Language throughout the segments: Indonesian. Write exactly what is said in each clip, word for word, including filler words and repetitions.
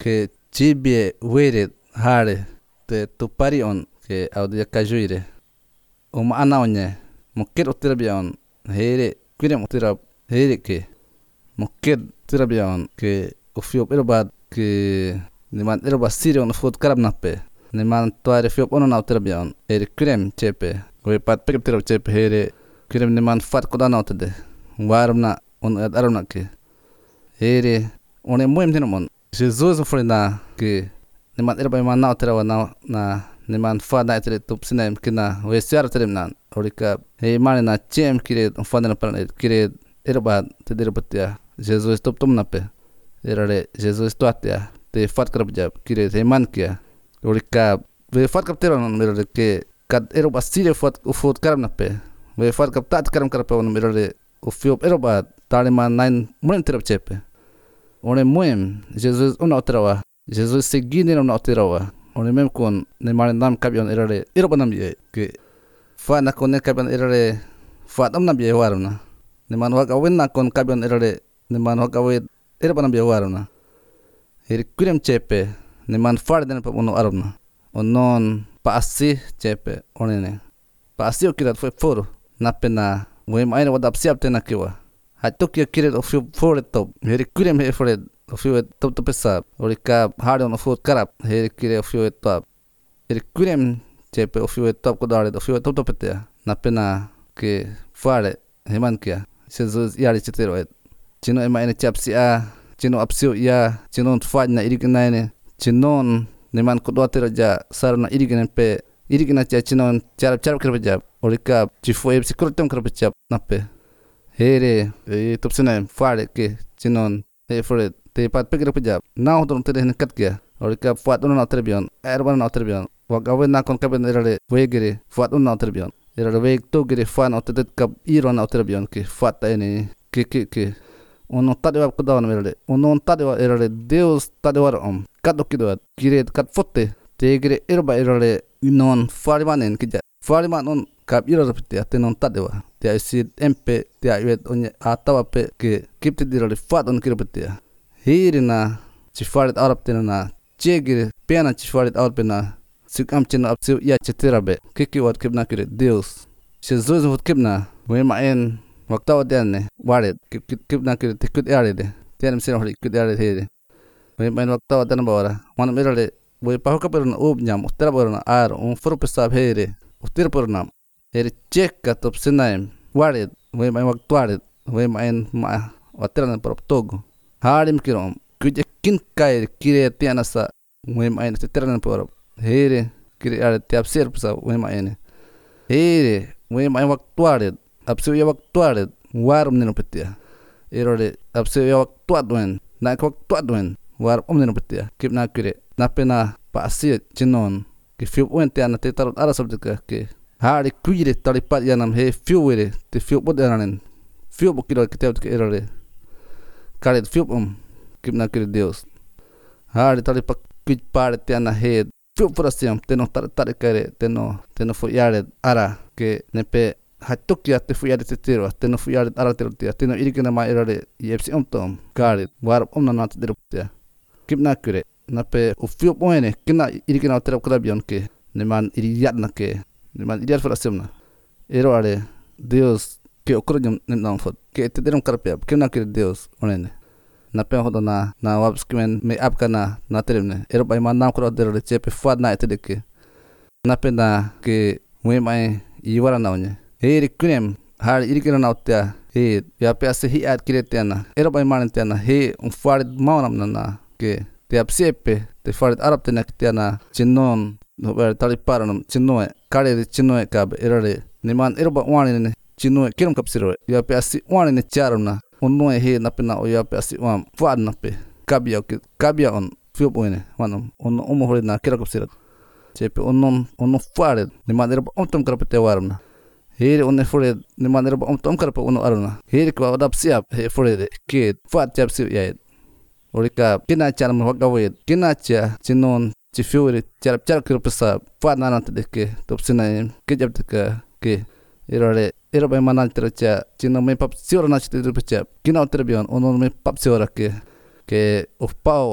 que chibie wirit hare te tupari on ke audia kajuire uma anaonye mukir utirabion here kwirem utirab here ke mukir tirabion ke ufiop irobad ke niman irobad sirion ufut karab nappe niman tuare fiop ono na utirabion here kwirem chepe we pat pekip tirab chepe here kwirem niman fat kodana utade warumna on adarumna ke here one muem tinamon Jesus ufrina ke niman irobad man na utirawa na na niman fada itere tup sinaim kina we siar terem nan orika he mane na chem kire fada na pan kire irba te dirbatia Jesus tup tum na pe irare Jesus tuatia te fat krab jab kire he man kia orika we fat kap teron mirare ke kad irba sire fat ufot karam na pe we fat kap tat karam karpa on mirare ufiop irba taliman nine muem terap chepe one muem Jesus una otrawa Jesus segini na otrawa Oni mem kon ne mare nam kabion erare iroba nam ye ke fa na kon ne kabion erare fa dam nam ye warna ne man wa gawen na kon kabion erare ne man wa gawe iroba nam ye warna her kurem chepe ne man far den pa ono arna onon paasi chepe onene paasi o kirat foi foro na pena we mai na wadap siap tena kiwa hatok ye kirat of for top her kurem he for Ofiu top top pesa orika hard on foot karap he kire ofiu top er kurem chepe ofiu top ko dare ofiu top top petea na pena ke fare heman kia Jesus yari chitero et chino ema ene chapsi a chino apsiu ya chino tfaj na irigna ene chinon neman ko dotero ja sarna irigna pe irigna cha chinon charap charap kerja orika chifo e psikolotem kerja nape here e topsena fare ke chinon he fore te pat pekir pejap na hoton te hen kat kia orika fuat on na trebion erban na trebion wa gawe na kon kaben erale wegere fuat on na trebion erale weg to gere fan ot te kap iron na trebion ke fuat ene ke ke ke ono tadwa ko dawn erale ono tadwa erale deus tadwa om kadok kidwa kire kat fotte te gere erba erale non farmanen kija farman on kap iro repte atenon tadwa te asid mp te ayet on atawa pe ke kipte dirale fuat on kirpte Hirina chifarit arab tena chegir pena chifarit arab pena sikam chena apsiu ya chetirabe kiki wat kibna kire Deus Jesus wat kibna we ma en wakta wadene waret kip kibna kire tikut yarede tenem sen holi kut yarede here we ma en wakta wadana bawara man mirale we pahoka perna ob nyam uttara borna ar un furu pesab here uttir pornam here chekka top senaim waret we ma wakta waret we ma en ma watran prop togo Harim kirom kuja kin kai kire tiana sa wem aine teteran por here kire are tiap ser psa wem aine here wem aine waktuare apsu ya waktuare warum neno petia erore apsu ya waktuadwen na waktuadwen war om neno petia kipna kire na pena pasi chinon ki fiu wen tiana tetar ara sabdika ke hari kuire talipat yanam he fiu were te fiu bodanen fiu bokiro kitep ke erore Karet fiup um kipna kire Deus. Hari tali pak kuj pare tiana head fiup frasiam teno tar tar kare teno teno fu yare ara ke nepe hatuk ya te fu yare tiro teno fu yare ara tiro tia teno irikena ma irare yepsi um tom karet war um na nat diruptia. Kipna kire nape u fiup oene kina irikena terap krabion ke neman iriyat na ke neman iriyat frasiam na. Ero are Deus ke okrojum nem fot ke te derum karpia kena kire Deus onene na pe hodo na na wabskimen me apkana na teremne ero bai man nam kro der chepe fad na ete deke na pe na ke we mai iwara na onye he rikrem har irikena na otya he ya pe ase hi at kire tiana ero bai man tiana he un fad maunam na na ke te apsepe te fad arab tena tiana chinnon no ber tali paranum chinnoe kare chinnoe kab erare niman ero ba wani ne chino kiram kapsiro ya pe asi wan ne charna onno he na pe na o ya pe asi wan fad na pe kabia ke kabia on fiu boine wanum onno omo hore na kira kapsiro chepe onno onno fad ne manera on tom krapete warna here onne fore ne manera on tom krapa onno arna here ko adap siap he fore ke fad chapsi ya orika kina charm hogawe kina cha chinon chi fiure charap charap krapsa fad na na te ke topsina ke jab ke erare ero bai manal tercha chino me pap siora na chite tercha kina terbion onon me pap siora ke ke of power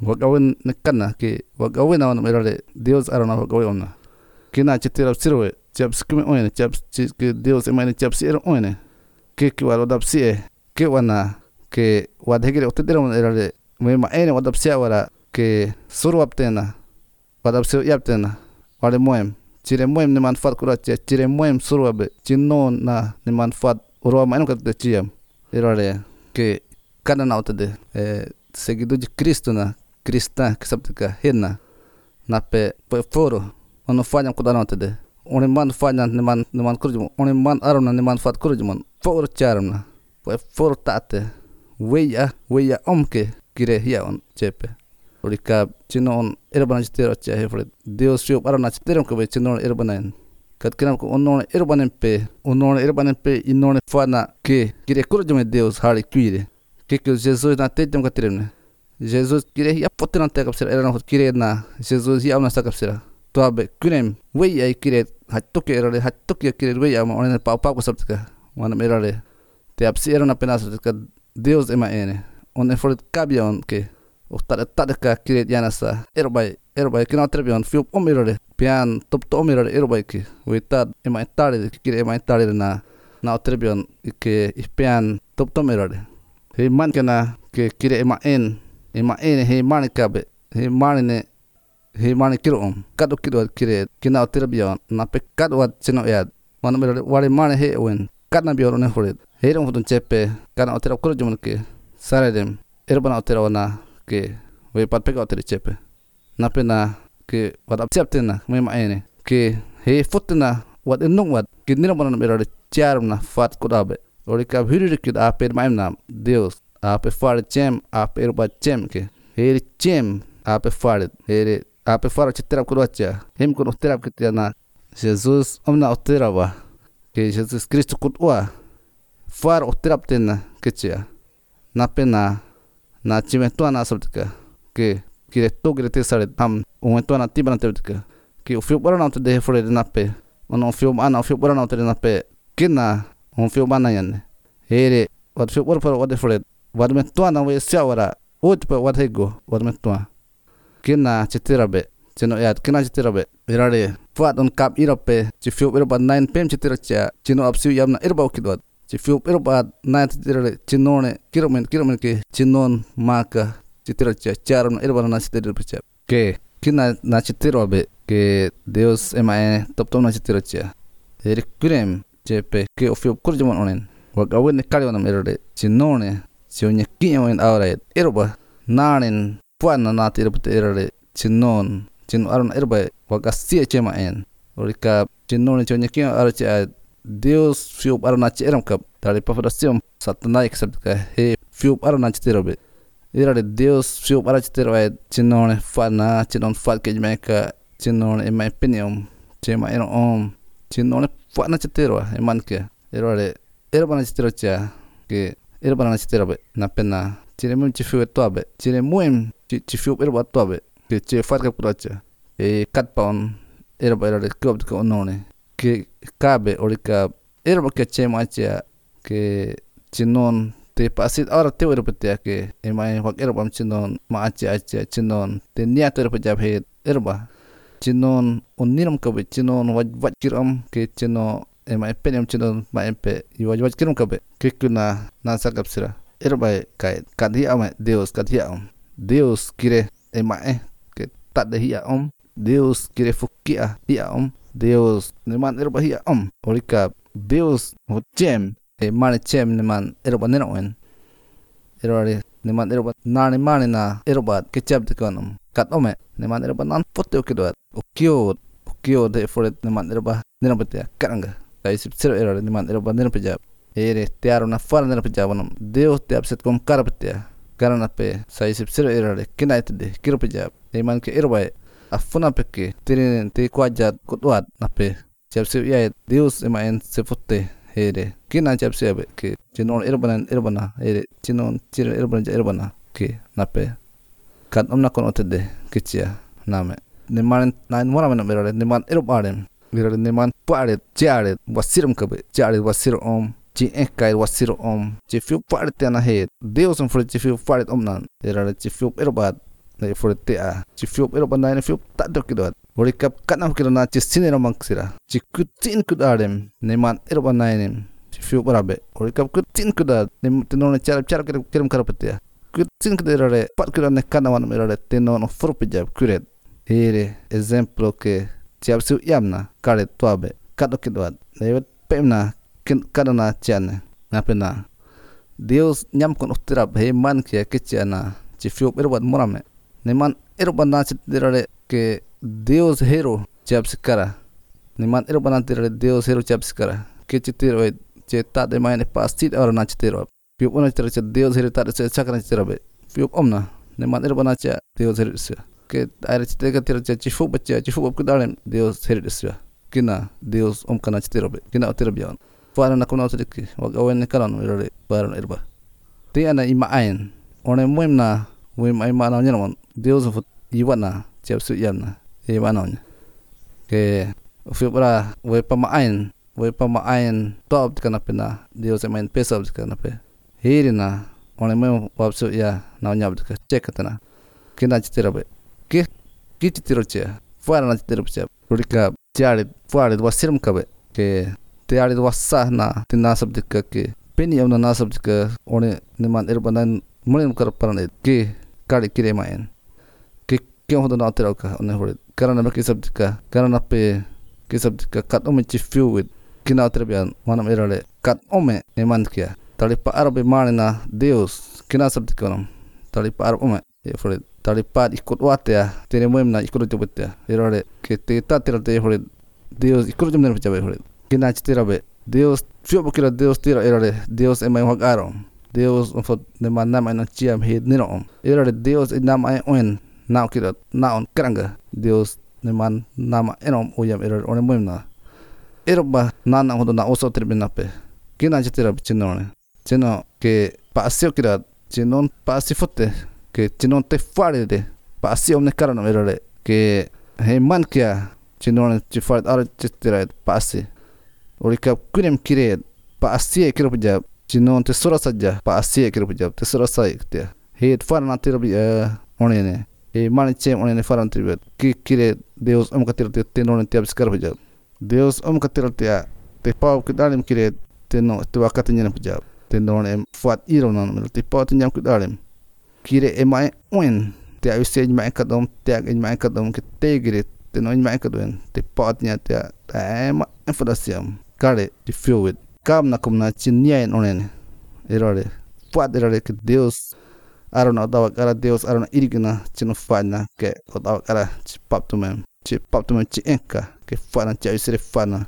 wagawin nekana ke wagawin awan merale Deus arana wagawin ona kina chitira sirwe chap skime oine chap ke Deus emane chap sir oine ke ke wal wadap sie ke wana ke wadhegire otedera merale me ma ene wadap sia wara ke surwap tena wadap sia yap tena wale moem chire moem ne manfaat kurache chire moem surwabe chinon na ne manfaat urwa ma eno kat chiam erale ke kana na otede eh seguido de Cristo na cristã que sabe que hena na pe pe foro ono fanya ko dana otede one man fanya ne man ne man kurjum one man arona ne man fat kurjum foro charna pe foro tate weya weya omke kire hia on chepe orika chino on erbana chitero cha hefre Deus fio arona chitero ko be chino erbanen kat kinam ko onno erbanen pe onno erbanen pe inone fana ke kire kurjum Deus hali kire que que Jesus na te tem katrem Jesus kire ya potena te kapsira era no kire na Jesus ya na sa kapsira to abe kunem we ai kire hatto ke era hatto ke kire we ya on pa pa ko sabtka wana merale te apsi era na penas ka Deus ema ene on e for kabion ke o tada tada ka kire ya na sa erbai erbai kina trebion fiu omirale pian top to omirale erbai ki we tad ema tare kire ema tare na na trebion ke pian top to omirale he man kana ke kire ema en ema en he man kabe he man ne he man kiro om kado kiro kire kina terbion na pe kado wat chino yad man me wale man he wen kana bior ne hored he rom fotun chepe kana otera kuro jumon ke saredem erbana otera wana ke we pat pe otera chepe na pe na ke wat aptena me ma ene ke he fotna wat enung wat kidnira bonan me charum na fat kodabe orika bhiri kid a per maim nam Deus a pe far chem a per ba chem ke her chem a pe far her a pe far chitra kurocha hem kun otera kitana Jesus omna otera wa ke Jesus Cristo kutwa far otera tena kecha na pena na chimeto na sabtka ke kire to gire te sare ham un to na tibana tebtka ke o fio bara na te de fore na pe ono fio ana o fio bara na te na pe kina on fio banayan here wat fio por por wat fred wat me to na we siawara ut pe wat hego wat me to kina chitirabe chino yat kina chitirabe irare fat on kap irape chi fio per ba nine pem chitiracha chino apsiu yamna irba kidwat chi fio per ba nine chitirale chinone kiromen kiromen ke chinon maka chitiracha charon irba na chitiracha ke kina na chitirabe ke Deus emae top top na chitiracha here kurem chepe ke ofio kurjumon onen wagawin ne kali onam erode chinone sionya kiyoen awra erba nanen puana na tirpute erode chinon chin aron erba wagasia chema en orika chinone sionya kiyo archa Deus fio arona cheram kap tali pafadasim satna eksabka he fio arona chiterobe erode Deus fio arona chiterobe chinone fana chinon fat kejmeka chinone in my opinion chema en om chinone fana chitero eman ke erode erbana chitero cha ke erbana chitero be na pena chire mum chifu tobe chire mum chifu erba tobe ke che fat ka kuracha e kat paun erba erode kob ko onone ke kabe orika erba ke chema cha ke chinon te pasit ahora te erba te ke emai hak erba chinon ma acha acha chinon te nia te erba jabe erba chinon uniram kabe chinon waj waj kiram ke chino ema penem chinon ma empe waj waj kiram kabe ke kuna na sakap sira erba kai kadhi am Deus kadhi am Deus kire ema e ke tad hi am Deus kire fukia hi am Deus neman erba hi am orika Deus hochem e man chem neman erba nenoen erba neman erba nani mani na erba ke chap de kanum kat ome neman erba nan foto kedot okio okio de foret neman erba nenapete karanga kai sip sero erba neman erba nenapejab ere tiaro na far nenapejabonam Deus te upset kom karapete karana pe sai sip sero erba kinait de kiropejab neman ke erba afuna peke tirin te kwajat kutwat nape chapse ya Deus ema en sefote here kina chapse be ke chinon erbanan erbana here chinon chir erbana erbana ke nape kat omna kon otede kichia name neman nine mora mana berade neman erbarem berade neman pare chare wasirum kabe chare wasir om chi ekai wasir om chi fiu pare tena he Deus on for chi fiu pare omnan berade chi fiu erbat na for te a ci fiup ero bandai na fiup tak dok kidot ori kap kana kilo na ci sinero mangsira ci kutin kudadem ne man ero bandai nem ci fiup rabe ori kap kutin kudad ne tino na cara cara kirim karapetia kutin kudere pat kilo ne kana wan merare tino no for pijab kuret ere exemplo que ci absu yamna kare toabe kadok kidot ne pemna kin kada na chane na pena Deus nyam kon utirab he man kia keciana ci fiup erbat morame ne man erbat na ci dirare ke Deus hero jab sikara ne man erbat na dirare Deus hero jab sikara ke ci tiro ce ta de maine pasti or na ci tiro fiup ona tiro ce Deus hero ta ce sakara ci tirabe fiup omna ne man erbat na ce Deus hero se ke aire ci tega tiro ce ci fiup bace ci fiup kudalen Deus hero se kina Deus om kana ci tirobe kina utirabion Fara na kuna utiki wag awen ne kalan irare fara irba ti ana ima ain one muim na muim ai ma na nyamon Deus fut iwana chepsu yamna e wana ke fibra we pa ma ain we pa ma ain top kana pena Deus main pesa kana pe hirina one muim wapsu ya na nyab ka chekatana kina chitirabe ke ki chitiroche fara na chitiroche rika chari fara wasirum kabe ke te ari wasa na tina subject ke peni amna na subject ke one niman erbanan mulin kar parane ke kari kire main ke ke hoda na tera ka one hore karana ke subject ka karana pe ke subject ka kat ome chi few with kina terbian manam erale kat ome niman kia tali pa arabe manina Deus kina subject kanam tali pa arabe ome e hore tali pa ikut watea tere moem na ikut jobetea erale ke te ta tera te hore Deus ikut jomner pacabe hore kina chitirabe Deus fiup kira Deus tira erare Deus emai hok aro Deus fot ne man nam ai chiam he nino erare Deus nam ai on naw kira naon kranga Deus ne man nama enom uyam erare one moimna erba nana hodo na oso tribinape kina chitirabe chinone chino ke pasio kira chinon pasifote ke chinon te fare de pasio ne karano erare ke he man kia chinone chifat ar chitira pasi Orika kunem kire pa asie kira pejab chinon te sura saja pa asie kira pejab te sura sai ktia he far na tirabi one ne e mani chem one ne faran tribet ki kire Deus om katir te tenon te abskar pejab Deus om katir te te pau kidalim kire teno te wakati nyane pejab tenon em fat iro non te pau te nyam kidalim kire e mai on te ayuse mai kadom te ag mai kadom ke te gire tenon mai kadom te pau nya te em fadasiam kare di fiup kam na kumna chinya en onen erare fat erare ke Deus arona dawa kara Deus arona irigna chino fana ke dawa kara chipap tumem chipap tumem chi enka ke fana cha isire fana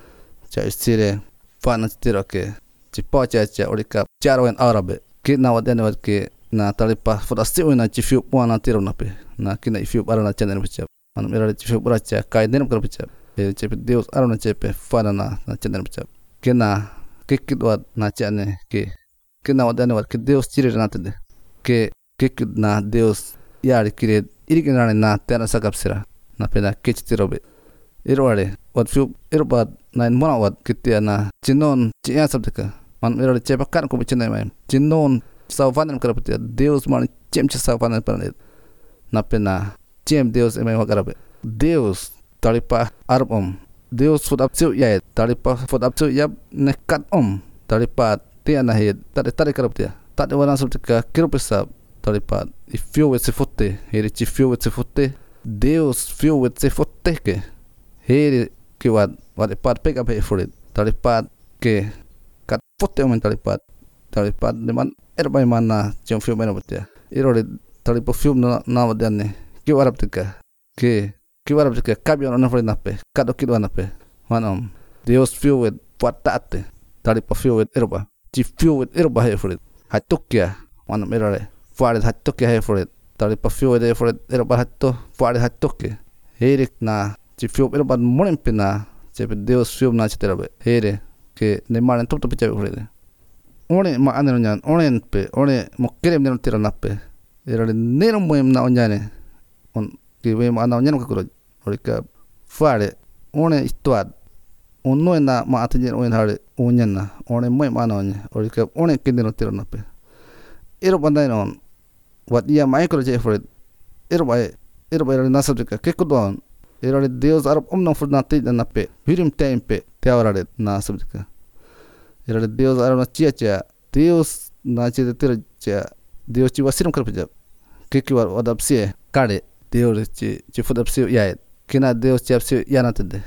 cha isire fana tiro ke chipa cha cha orika charo en arabe ke na wadene wad ke na talipa fadasi ona chi fiup wana tiro na pe na kina fiup arona chenen pichap manum erare chi fiup racha kai den kar pichap e chepe Deus arona chepe fana na na chenen pichap kena kekidwat na chane ke kena wadane wat ke Deus chire na tede ke kekid na Deus yari kire irigana na tena sakapsira na pena kechtirobe irware wat fiup irbat na mona wat kitia na chinon chia sabdeka man irware chepa kan ko bichene mai chinon sawanan karapetia Deus man chem che sawanan panet na pena chem Deus emai wakarabe Deus talipa arbom Deus fot apsiu ya talipa fot apsiu ya nekat om talipa tia na he tade tade karapetia tade wana sabdeka kirupesa talipa i fiu wet se fotte heri chi fiu wet se fotte Deus fiu wet se fotte ke heri ke wat wat pat pick up he for it talipa ke kat fotte om talipa talipa de man erbai mana chom fiu mena betia irore talipa fiu na na wadane ke warap tika ke ke warap tika kabion ona for nape kado kidwa nape manom Deus fiu wet patate talipa fiu wet erba chi fiu wet erba he for it hatukia manam erore Fare hattoke he for it. Tali pa fiu de for it. Era ba hatto. Fare hattoke. Here na ci fiu era ba monen pena. Chepe Deus fiu na chiterabe. Here ke ne malen top top chepe for it. One ma anero nyan. One pe. One mo kerem nero tira nape. Era le nero moem na onyane. On ke we ma na onyane ko kuro. Orika fare. One istuad. On no na ma atenyen on hare onyana. One moem ma na onye. Orika one ke nero tira nape. Ero bandai non. Wat ia mai ko je for it irbai irbai rale nasabdika ke kudwan irale Deus arab omna fudna tijna nape hirim tempe teawrale nasabdika irale Deus arab na chia chia Deus na chia tira chia Deus chi wasirum karpija ke ki war adapsie kade Deus chi chi fudapsie ya kina Deus chi apsie yana tede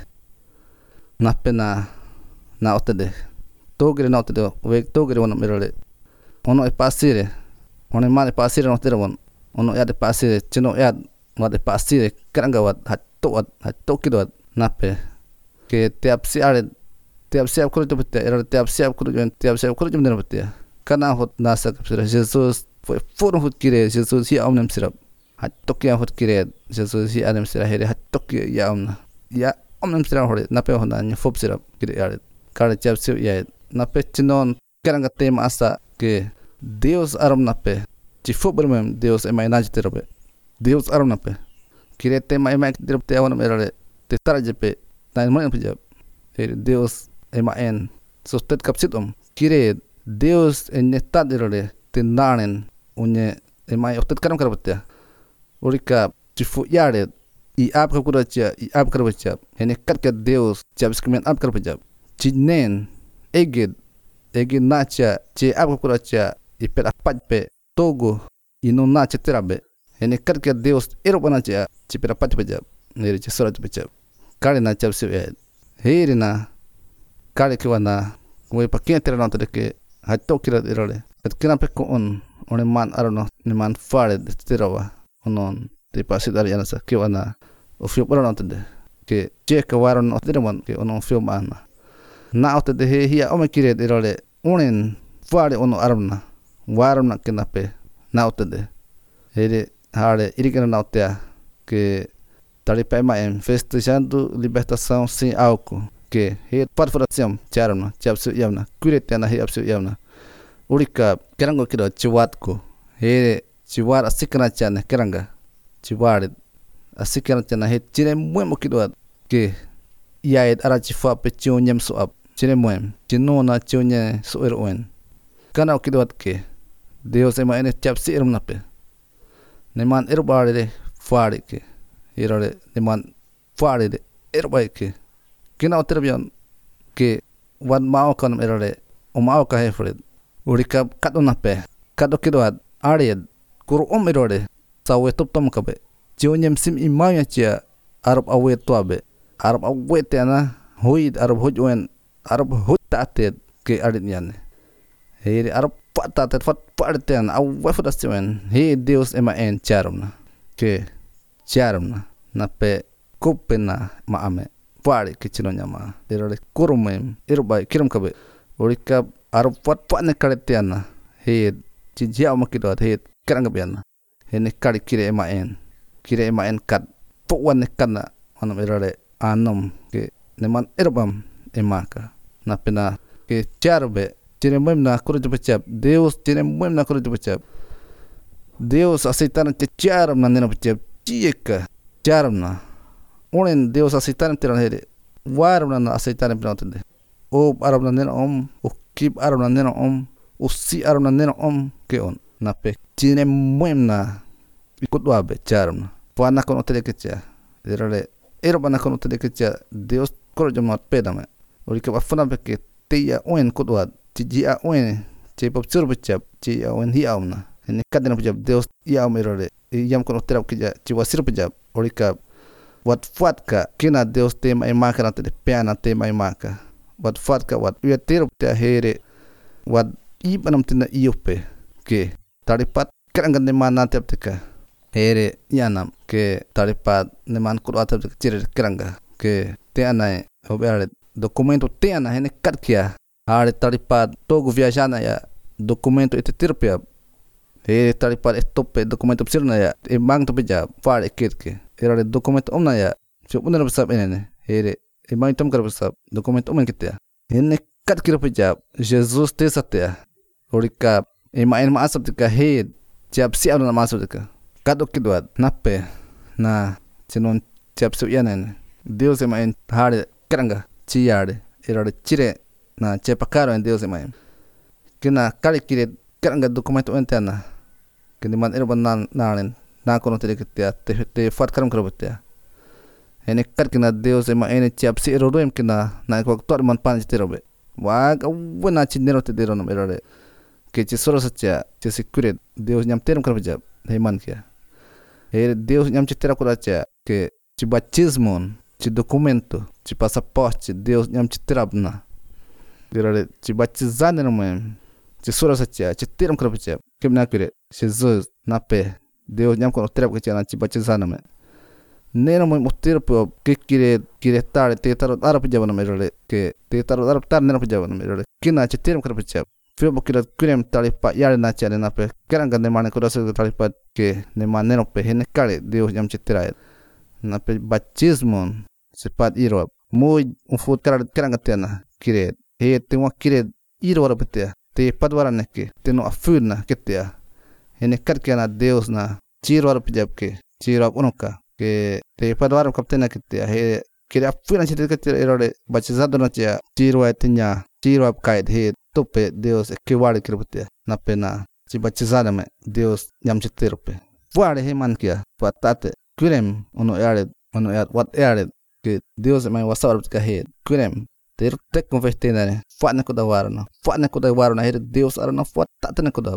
nape na na otede togre na otede we togre wona mirale ono e pasire ono mane pasire no tira won ono ya de pasire chino ya wade pasire karanga wat hatto wat hatto kido nape ke teapsi ale teapsi akuru to bete era teapsi akuru jon teapsi akuru jon dena bete kana hot nasa kapsira Jesus foi forum hot kire Jesus hi amnem sirap hatto kya hot kire Jesus hi amnem sira here hatto kya ya amna ya amnem sira hore nape hona ni fop sirap kire ya kare teapsi ya nape chinon karanga tema asa ke Deus aram nape ci fop bermem Deus emai najitirabe Deus aram nape kire tema emai dirapte awan merale te tarajepe na mo pijab e Deus ema en sustet kapsitom kire Deus en netadire te nanen unye emai otet karam karabte urika ci fu yare i ap kapuracha i ap karbacha ene katka Deus jabskmen ap karbajab ci nen eged eged nacha ci ap kapuracha i per apatpe togo inu nacha terabe ene katka Deus erobanacha ci per apatpe jab nere ci sorat bechab kale na chapse heri na kale kiwana we pakin terano teke hatto kira irale at kina pe ko on one man arono ni man fare tirawa onon te pasidar yana sa kiwana o fio porano tende ke cheka waron otiramon ke onon fio mana na ote de he hia o me kire irale onen fare ono arona warona kenape na ote de heri hare irigana na otea que Talipema em festejando libertação sem álcool que he perfuração charna chapsu yamna kuretena he apsu yamna urika kerango kiro chiwatko he chiwar asikana chana keranga chiwar asikana chana he chire muemo kiro que yaed ara chifa pecho nyam so ap chire muem chinona chonya so eroen kana kiro ke Deus ema ene chapsi erumnape neman erbare fare ke irale neman fare de erbai ke kina oterbion ke wan mao kan irale o mao ka hefred urika kadona pe kado kidoad ared kur om irole sawe top tom kabe jionyem sim imaya chia arab awe toabe arab awe tena hoid arab hojwen arab hotate ke arid yan he arab patate fat parten awe fodastwen he Deus ema en charmna ke charmna nape kupena maame pare kichino nyama derole kurumem irbai kiram kabe urika arab pat patne karetiana he jijia makido he karanga biana he ne kari kire ema en kire ema en kat pokwan kana anam irale anom ke neman irbam emaka napena ke charbe tine mem na kuruj bachap Deus tine mem na kuruj bachap Deus aceitar te charam na nena bachap chieka charmna onen Deus aceitar tiran hele warna na aceitar plantende o arabna nena om o kip arabna nena om o si arabna nena om ke on nape tine mem na ikutwa be charmna pana kono telekecha derale erobana kono telekecha Deus korjo mat pedame orika afuna beke teya oen kutwa tijia oen che pop surbachap che oen hi amna ne kadena pujab Deus ia merole yam kono terap kija che wasir pujab orika wat fatka kina Deus tema emaka na te peana tema emaka wat fatka wat ia terap te here wat ibanam tina iope ke taripat karangan ne mana tep teka here yanam ke taripat ne man kurwa tep cire karanga ke te anai obere documento te ana hene katkia are taripat togo viajana ya documento ite tirpia he taripat estope documento psirna ya e mang to beja fare kitke era documento omna ya so unna besap enene he e mang tom kar besap documento omen kitia hene katkira beja Jesus te satya orika e ma en ma asap tika he jab si ana ma asap tika kadok kidwat nappe na chinon jab su yanen Deus e ma en hare karanga chiyade era chire na chepa caro en Deus emaim kina kali kire karanga documento entena kini man erban nan nanen na kono tede ketia te te fat karam karo betia ene kat kina Deus ema ene ciap si ero em kina na ko tor man pan tero be wa wana chinero te dero no erore ke ci soro sacha ci sikure Deus nyam teram karo bejab heman kia e Deus nyam citera kuracha ke ci batismon ci documento ci passaporte Deus nyam citera na erore ci batizane no mem ci soro sacha ci teram karo bejab kemna kure Jesus na pe Deus nyam kono terap ke ci batizana me neno mo mutir po ke kire kire tare te taro arap jaban me role ke te taro arap tar neno jaban me role kina ci teram karo bejab fio bokira kurem tali pa yare na chale na pe keranga ne mane ko rasul tali pa ke ne mane no pe hene kale Deus nyam citera na pe batismon sepat iro muy un fut keranga tena kire he te mo kire iro ora betea te padwara ne ke te no afuna ketea hene karkena Deus na ciro ora pejab ke ciro unoka ke te padwara kaptena ketea he kire afuna citera ketea erode batizado na cia ciro etnya ciro ap kaid he tope Deus ke wale kirbutia na pena ci batizada me Deus nyam citero pe wale he man kia patate kurem ono yare ono yat wat yare ke Deus me wasar ka he kurem ter tek convertena fatna ko da warna fatna ko da warna he Deus arna fat tatna ko da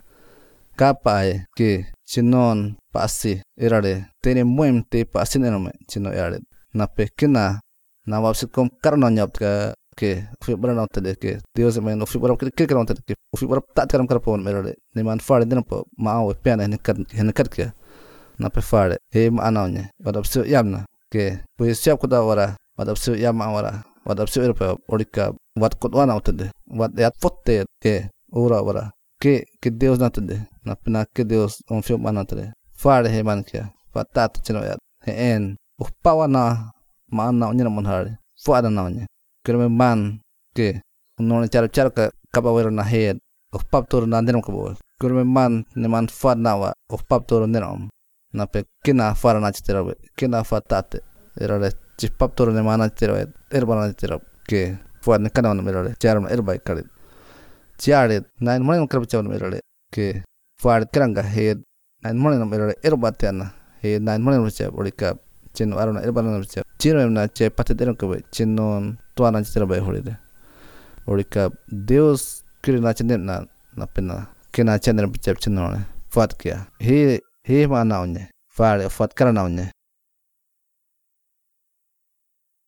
kapai ke chinon pasi erade tene moem te pasine no me chino yare na pe kina na wapsit kom karno nyap ka ke ufi bara na tede ke Deus me no ufi bara ke ke karon tede ke ufi bara tat karam karpon merade ne man fare den po ma o pena ne kat ne kat ke na pe fare e ma anawnya wadap su yamna ke po siap ko da wara wadap su yam wara wadap su erpa orika wat ko wana tede wat yat fotte ke ora wara ke ke Deus na tede na pena ke Deus on fi mana tede fare he man ke patat chino yat he en upawana ma na onya mon hare fada na onya kerme man ke non cara cara ka kabawero na head of pap toro na denom kabo kerme man ne man fad na wa of pap toro denom na pe kina fara na chitera kina fatate erale chi pap toro ne mana chitera erba na chitera ke fad ne kana na merale charam erba kale chiare nine morning krab chawn merale ke fad kranga head nine morning merale erba tana he nine morning cha bolika chino arona erba na cha chino na che pate denom kabo chinon tua na chitera bai holide orika Deus kiri na chende na na pena kena chende na pichap chino ne fat kia he he ma na onye fare fat kara na onye